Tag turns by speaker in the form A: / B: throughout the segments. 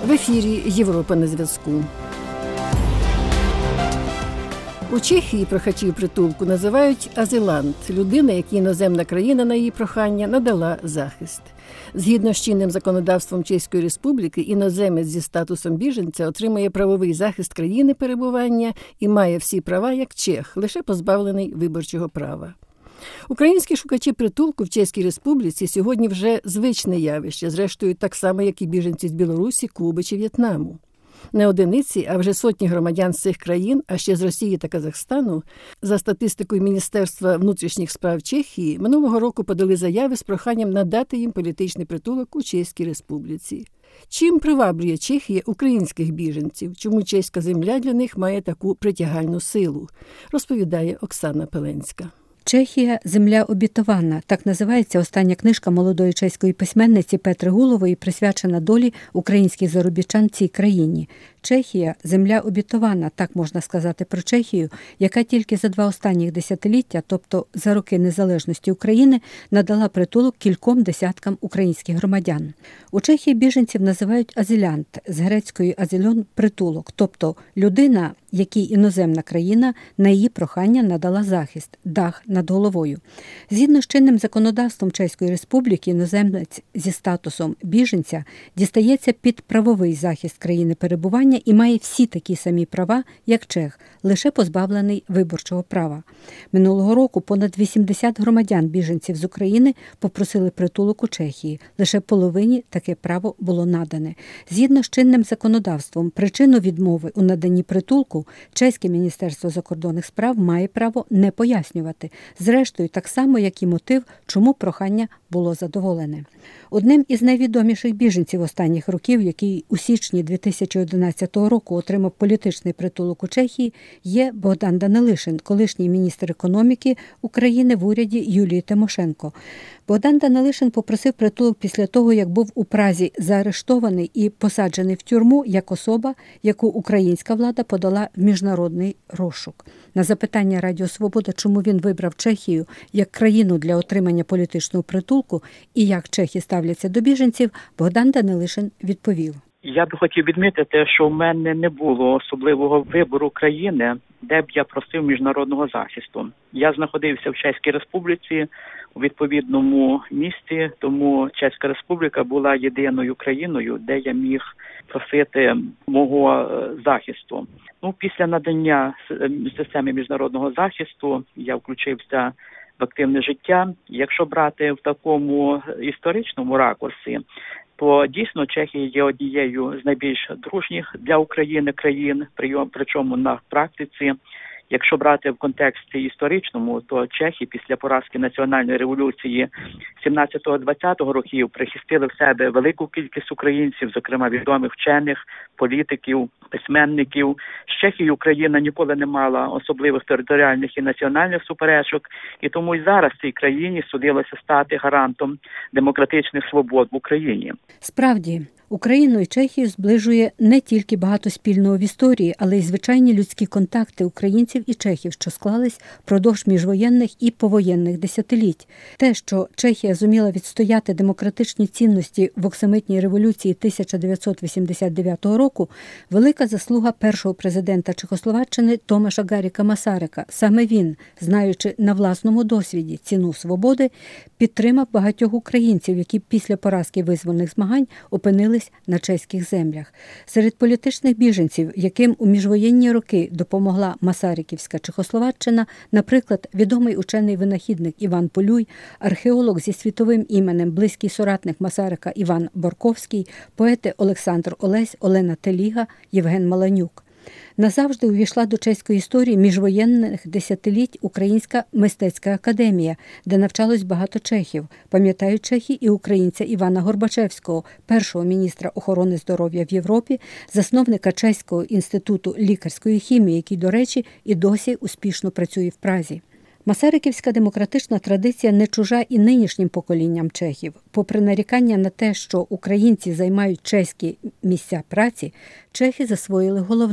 A: В ефірі «Європа на зв'язку». У Чехії прохачів притулку називають азилант – людина, якій іноземна країна на її прохання надала захист. Згідно з чинним законодавством Чеської Республіки, іноземець зі статусом біженця отримує правовий захист країни перебування і має всі права як чех, лише позбавлений виборчого права. Українські шукачі притулку в Чеській Республіці сьогодні вже звичне явище, зрештою так само, як і біженці з Білорусі, Куби чи В'єтнаму. Не одиниці, а вже сотні громадян з цих країн, а ще з Росії та Казахстану, за статистикою Міністерства внутрішніх справ Чехії, минулого року подали заяви з проханням надати їм політичний притулок у Чеській Республіці. Чим приваблює Чехія українських біженців? Чому чеська земля для них має таку притягальну силу? Розповідає Оксана Пеленська.
B: «Чехія – земля обітована» – так називається остання книжка молодої чеської письменниці Петри Гулової, присвячена долі українських заробітчан в цій країні. Чехія – земля обітована, так можна сказати про Чехію, яка тільки за 2 останніх десятиліття, тобто за роки незалежності України, надала притулок кільком десяткам українських громадян. У Чехії біженців називають азилянт, з грецької азильон – притулок, тобто людина, якій іноземна країна на її прохання надала захист, дах над головою. Згідно з чинним законодавством Чеської Республіки, іноземець зі статусом біженця дістається під правовий захист країни перебування і має всі такі самі права, як чех, лише позбавлений виборчого права. Минулого року понад 80 громадян біженців з України попросили притулок у Чехії. Лише половині таке право було надане. Згідно з чинним законодавством, причину відмови у наданні притулку Чеське Міністерство закордонних справ має право не пояснювати. Зрештою, так само, як і мотив, чому прохання було задоволене. Одним із найвідоміших біженців останніх років, який у січні 2011 року отримав політичний притулок у Чехії, є Богдан Данилишин, колишній міністр економіки України в уряді Юлії Тимошенко. Богдан Данилишин попросив притулок після того, як був у Празі заарештований і посаджений в тюрму як особа, яку українська влада подала в міжнародний розшук. На запитання Радіо Свобода, чому він вибрав Чехію як країну для отримання політичного притулку і як чехи ставляться до біженців, Богдан Данилишин відповів.
C: Я б хотів відмітити, що в мене не було особливого вибору країни, де б я просив міжнародного захисту. Я знаходився в Чеській Республіці у відповідному місті, тому Чеська Республіка була єдиною країною, де я міг просити мого захисту. Після надання системи міжнародного захисту я включився в активне життя. Якщо брати в такому історичному ракурсі, то дійсно Чехія є однією з найбільш дружніх для України країн, причому на практиці. Якщо брати в контексті історичному, то чехи після поразки національної революції 17-20 років прихистили в себе велику кількість українців, зокрема відомих вчених, політиків, письменників. З Чехією Україна ніколи не мала особливих територіальних і національних суперечок, і тому і зараз цій країні судилося стати гарантом демократичних свобод в Україні.
B: Справді, Україну і Чехію зближує не тільки багато спільного в історії, але й звичайні людські контакти українців і чехів, що склались впродовж міжвоєнних і повоєнних десятиліть. Те, що Чехія зуміла відстояти демократичні цінності в оксамитній революції 1989 року, велика заслуга першого президента Чехословаччини Томаша Гарріка Масарика. Саме він, знаючи на власному досвіді ціну свободи, підтримав багатьох українців, які після поразки визвольних змагань опинились на чеських землях. Серед політичних біженців, яким у міжвоєнні роки допомогла Масариківська Чехословаччина, наприклад, відомий учений-винахідник Іван Полюй, археолог зі світовим іменем, близький соратник Масарика Іван Борковський, поети Олександр Олесь, Олена Теліга, Євген Маланюк. Назавжди увійшла до чеської історії міжвоєнних десятиліть Українська мистецька академія, де навчалось багато чехів. Пам'ятають чехи і українця Івана Горбачевського, першого міністра охорони здоров'я в Європі, засновника Чеського інституту лікарської хімії, який, до речі, і досі успішно працює в Празі. Масариківська демократична традиція не чужа і нинішнім поколінням чехів. Попри нарікання на те, що українці займають чеські місця праці, чехи засвоїли головне –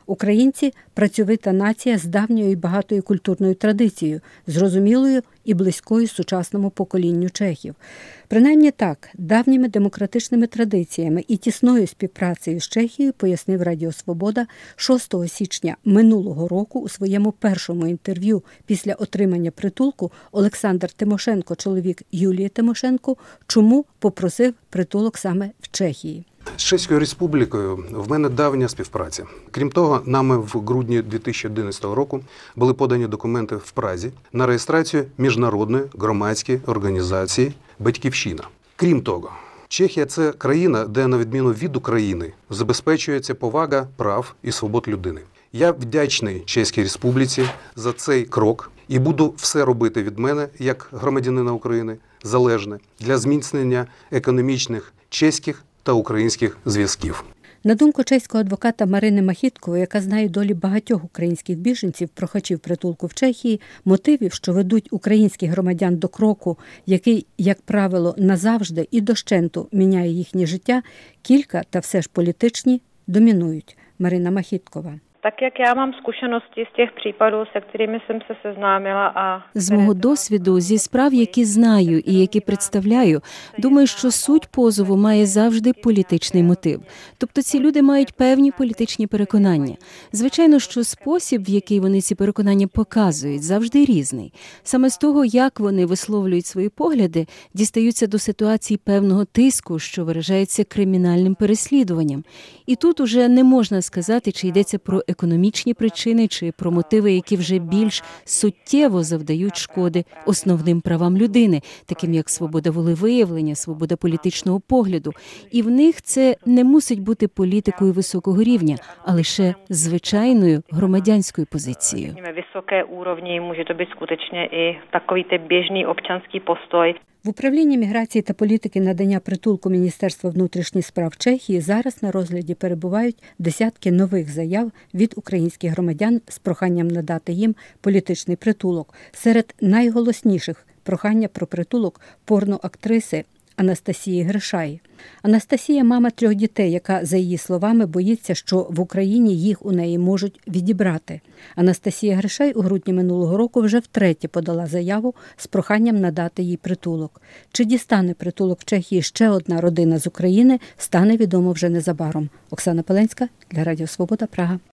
B: Українці – працьовита нація з давньою і багатою культурною традицією, зрозумілою і близькою сучасному поколінню чехів. Принаймні так, давніми демократичними традиціями і тісною співпрацею з Чехією пояснив Радіо Свобода 6 січня минулого року у своєму першому інтерв'ю після отримання притулку Олександр Тимошенко, чоловік Юлії Тимошенко, чому попросив притулок саме в Чехії.
D: З Чеською Республікою в мене давня співпраця. Крім того, нами в грудні 2011 року були подані документи в Празі на реєстрацію міжнародної громадської організації «Батьківщина». Крім того, Чехія – це країна, де, на відміну від України, забезпечується повага прав і свобод людини. Я вдячний Чеській Республіці за цей крок і буду все робити від мене, як громадянина України, залежне для зміцнення економічних чеських та українських зв'язків.
B: На думку чеського адвоката Марини Махіткової, яка знає долі багатьох українських біженців, прохачів притулку в Чехії, мотивів, що ведуть українських громадян до кроку, який, як правило, назавжди і дощенту міняє їхнє життя, кілька, та все ж політичні, домінують. Марина Махіткова.
E: Так як я mám zkušenosti z těch případů, se kterými jsem se seznámila a
F: з мого досвіду, зі справ, які знаю і які представляю, думаю, що суть позову має завжди політичний мотив. Тобто ці люди мають певні політичні переконання. Звичайно, що спосіб, в який вони ці переконання показують, завжди різний. Саме з того, як вони висловлюють свої погляди, дістаються до ситуації певного тиску, що виражається кримінальним переслідуванням. І тут уже не можна сказати, чи йдеться про економічні причини чи про мотиви, які вже більш суттєво завдають шкоди основним правам людини, таким як свобода волевиявлення, свобода політичного погляду. І в них це не мусить бути політикою високого рівня, а лише звичайною громадянською позицією.
E: Високе уровні, може to být skutečně i takový typ běžný občanský postoj.
B: В управлінні міграції та політики надання притулку Міністерства внутрішніх справ Чехії зараз на розгляді перебувають десятки нових заяв від українських громадян з проханням надати їм політичний притулок. Серед найголосніших прохання про притулок порноактриси Анастасії Гришай. Анастасія – мама 3 дітей, яка, за її словами, боїться, що в Україні їх у неї можуть відібрати. Анастасія Гришай у грудні минулого року вже втретє подала заяву з проханням надати їй притулок. Чи дістане притулок в Чехії ще одна родина з України, стане відомо вже незабаром. Оксана Пеленська для Радіо Свобода, Прага.